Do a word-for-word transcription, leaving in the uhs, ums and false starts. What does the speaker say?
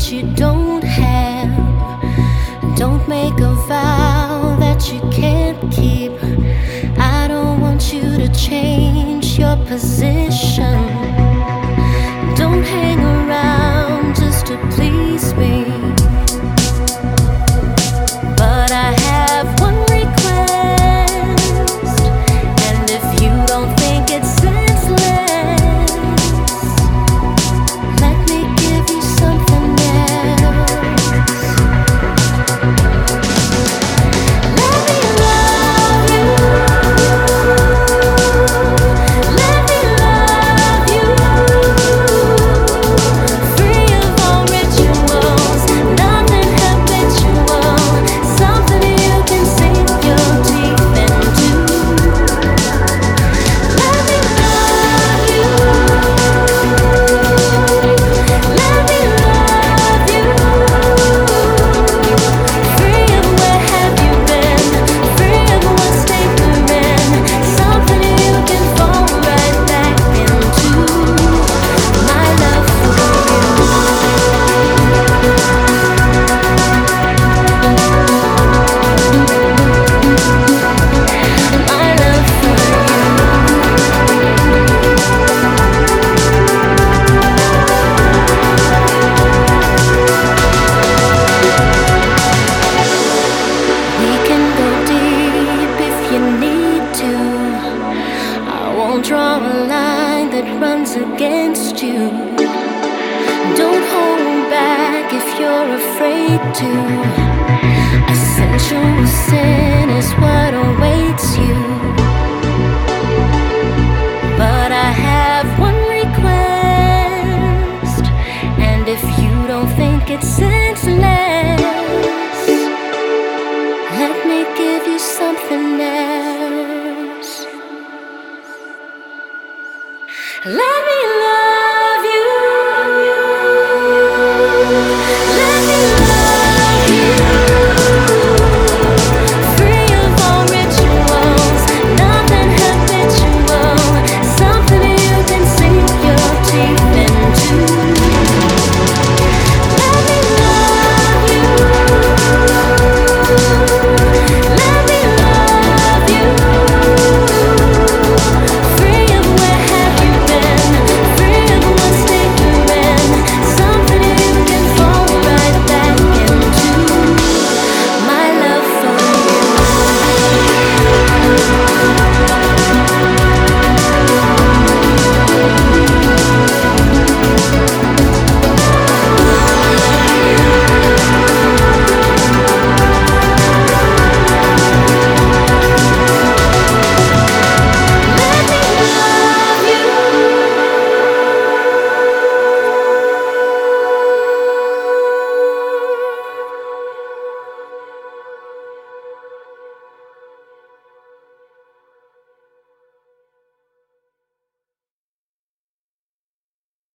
that you don't have. Don't make a vow that you can't keep. I don't want you to change your position. Don't hang around just to please me. But I have one request, and if you don't think it's senseless, let me give you something else. Let me love you. Let me love you. Free of all rituals, nothing habitual. Something you can sink your teeth into. Let me love you. Let me love you. Free of where have you been? Free of what's tapering. Something you can fall right back into. My love for you. My love for We can go deep if you need to. I won't draw a line that runs against you. Don't hold back if you're afraid to. A sensual sin is what awaits you. But I have one request, and if you don't think it's senseless,